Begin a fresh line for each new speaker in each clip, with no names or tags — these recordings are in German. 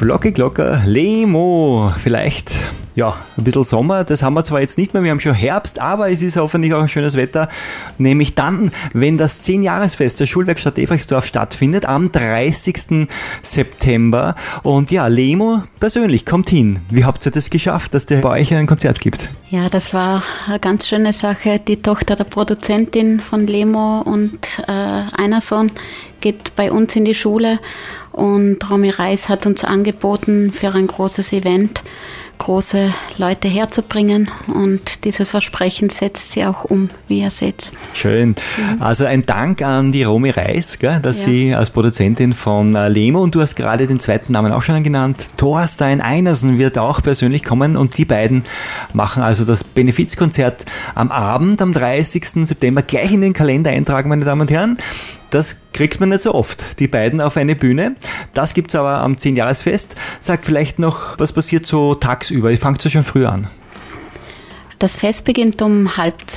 Glocke, Glocker, Lemo. Vielleicht, ja, ein bisschen Sommer, das haben wir zwar jetzt nicht mehr, wir haben schon Herbst, aber es ist hoffentlich auch ein schönes Wetter, nämlich dann, wenn das 10-Jahresfest der Schulwerkstatt Ebrechtsdorf stattfindet, am 30. September. Und ja, Lemo persönlich kommt hin. Wie habt ihr das geschafft, dass der bei euch ein Konzert gibt?
Ja, das war eine ganz schöne Sache. Die Tochter der Produzentin von Lemo und einer Sohn geht bei uns in die Schule und Romy Reis hat uns angeboten, für ein großes Event große Leute herzubringen und dieses Versprechen setzt sie auch um, wie ihr seht.
Schön. Also ein Dank an die Romy Reis, gell, dass sie als Produzentin von Lemo, und du hast gerade den zweiten Namen auch schon genannt, Thorstein Einersen wird auch persönlich kommen und die beiden machen also das Benefizkonzert am Abend, am 30. September, gleich in den Kalender eintragen, meine Damen und Herren. Das kriegt man nicht so oft, die beiden auf eine Bühne. Das gibt es aber am 10-Jahresfest. Sag vielleicht noch, was passiert so tagsüber? Ihr fangt ja schon früh an.
Das Fest beginnt um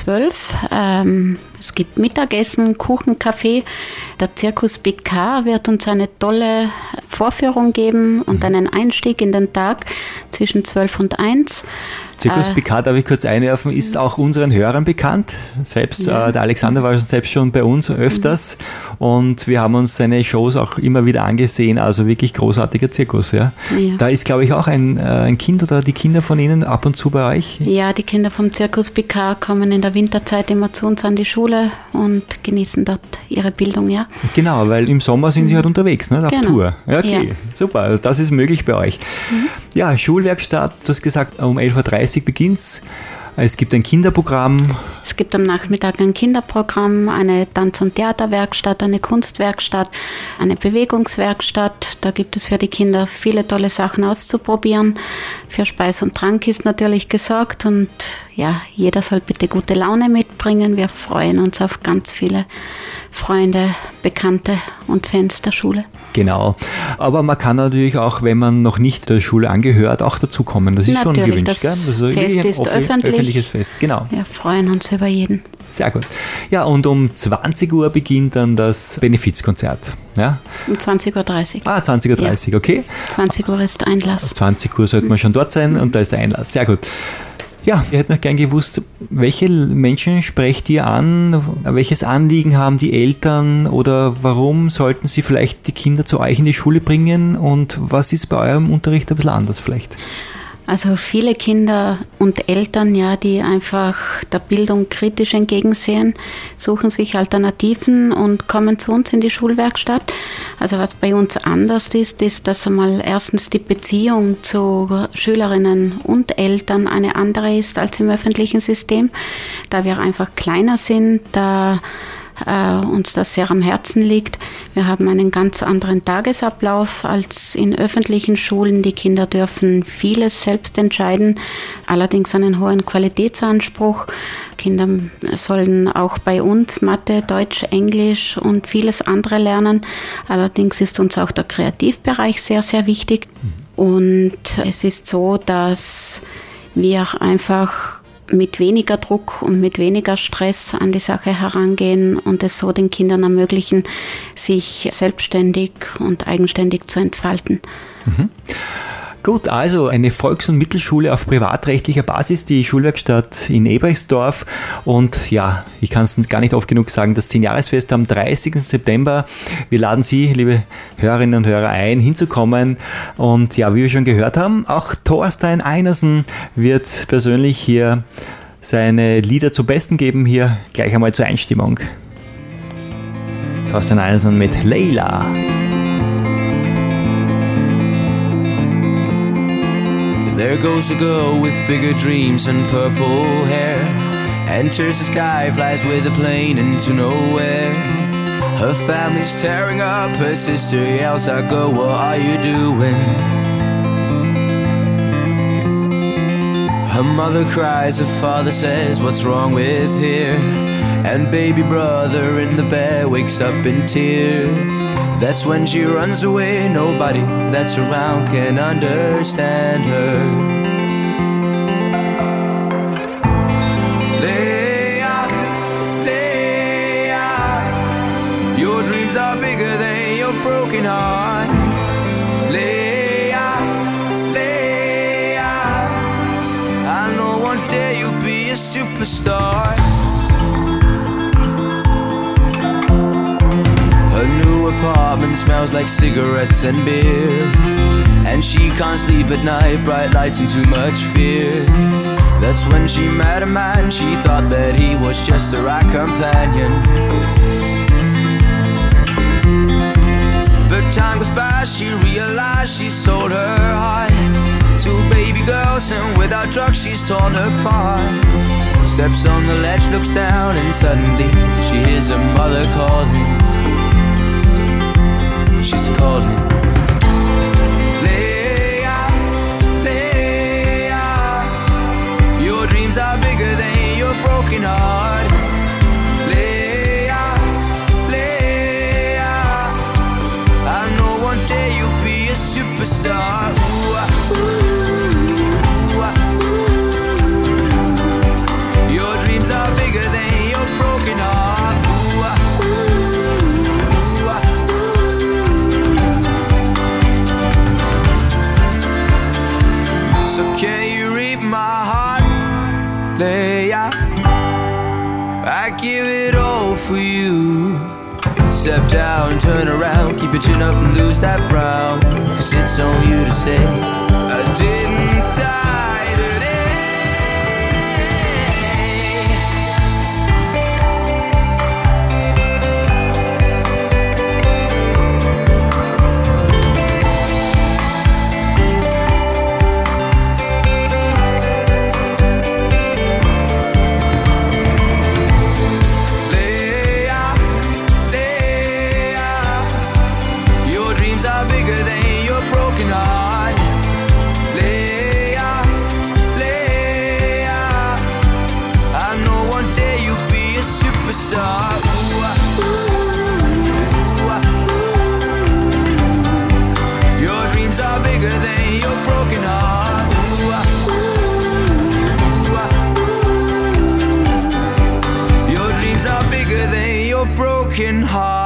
11:30. Es gibt Mittagessen, Kuchen, Kaffee. Der Zirkus BK wird uns eine tolle Vorführung geben und einen Einstieg in den Tag zwischen 12 und 1.
Zirkus BK, darf ich kurz einwerfen, ist auch unseren Hörern bekannt. Selbst der Alexander war selbst schon bei uns öfters und wir haben uns seine Shows auch immer wieder angesehen. Also wirklich großartiger Zirkus. Ja. Da ist, glaube ich, auch ein Kind oder die Kinder von Ihnen ab und zu bei euch?
Ja, die Kinder vom Zirkus BK kommen in der Winterzeit immer zu uns an die Schule und genießen dort ihre Bildung, ja.
Genau, weil im Sommer sind sie halt unterwegs, ne, auf Tour. Ja, okay, super, also das ist möglich bei euch. Ja, Schulwerkstatt, du hast gesagt, um 11:30 Uhr beginnt's. Es gibt ein Kinderprogramm.
Es gibt am Nachmittag ein Kinderprogramm, eine Tanz- und Theaterwerkstatt, eine Kunstwerkstatt, eine Bewegungswerkstatt. Da gibt es für die Kinder viele tolle Sachen auszuprobieren. Für Speis und Trank ist natürlich gesorgt und ja, jeder soll bitte gute Laune mitbringen. Wir freuen uns auf ganz viele Freunde, Bekannte und Fans der Schule.
Genau. Aber man kann natürlich auch, wenn man noch nicht der Schule angehört, auch dazukommen. Das ist natürlich schon gewünscht.
Das
gell?
Fest ist
öffentliches Fest. Genau.
Wir freuen uns über jeden.
Sehr gut. Ja, und um 20 Uhr beginnt dann das Benefizkonzert. Ja?
Um 20:30 Uhr.
20:30 Uhr, okay.
20 Uhr ist Einlass.
20 Uhr sollte man schon dort sein und da ist der Einlass. Sehr gut. Ja, wir hätten noch gern gewusst, welche Menschen sprecht ihr an? Welches Anliegen haben die Eltern oder warum sollten sie vielleicht die Kinder zu euch in die Schule bringen und was ist bei eurem Unterricht ein bisschen anders vielleicht?
Also viele Kinder und Eltern, ja, die einfach der Bildung kritisch entgegensehen, suchen sich Alternativen und kommen zu uns in die Schulwerkstatt. Also was bei uns anders ist, dass einmal erstens die Beziehung zu Schülerinnen und Eltern eine andere ist als im öffentlichen System, da wir einfach kleiner sind, da uns das sehr am Herzen liegt. Wir haben einen ganz anderen Tagesablauf als in öffentlichen Schulen. Die Kinder dürfen vieles selbst entscheiden, allerdings einen hohen Qualitätsanspruch. Kinder sollen auch bei uns Mathe, Deutsch, Englisch und vieles andere lernen. Allerdings ist uns auch der Kreativbereich sehr, sehr wichtig. Und es ist so, dass wir einfach mit weniger Druck und mit weniger Stress an die Sache herangehen und es so den Kindern ermöglichen, sich selbstständig und eigenständig zu entfalten.
Gut, also eine Volks- und Mittelschule auf privatrechtlicher Basis, die Schulwerkstatt in Ebrechtsdorf. Und ja, ich kann es gar nicht oft genug sagen, das 10-Jahresfest am 30. September. Wir laden Sie, liebe Hörerinnen und Hörer, ein, hinzukommen. Und ja, wie wir schon gehört haben, auch Thorstein Einersen wird persönlich hier seine Lieder zum Besten geben. Hier gleich einmal zur Einstimmung. Thorstein Einersen mit Leila.
There goes a girl with bigger dreams and purple hair. Enters the sky, flies with a plane into nowhere. Her family's tearing up, her sister yells out, "Girl, what are you doing?" Her mother cries, her father says, "What's wrong with here?" And baby brother in the bed wakes up in tears. That's when she runs away, nobody that's around can understand her. Leia, Leia, your dreams are bigger than your broken heart. Leia, superstar. Her new apartment smells like cigarettes and beer, and she can't sleep at night, bright lights and too much fear. That's when she met a man, she thought that he was just the right companion. But time goes by, she realized she sold her heart to baby girls, and without drugs she's torn apart. Steps on the ledge, looks down, and suddenly she hears her mother calling. She's calling. Leia, Leia, your dreams are bigger than your broken heart. Leia, Leia, I know one day you'll be a superstar. Ooh, ooh, ooh. Your dreams are bigger than your broken heart. So can you read my heart, Leia? I give it all for you. Step down, turn around, keep your chin up and lose that frown. 'Cause it's on you to say I didn't die today. Your dreams are bigger than your broken heart. Your dreams are bigger than your broken heart.